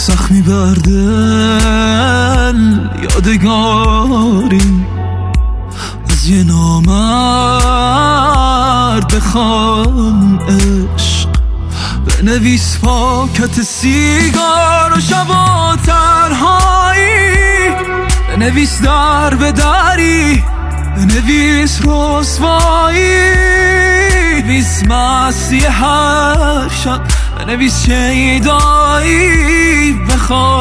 زخمی بر دل یادگاری از یه نامرد بخوان عشق، بنویس پاکت سیگار و شبا تنهایی، بنویس در به دری، بنویس رسوایی، بنویس مسیح هر شب، بنویس شیدایی، بخوان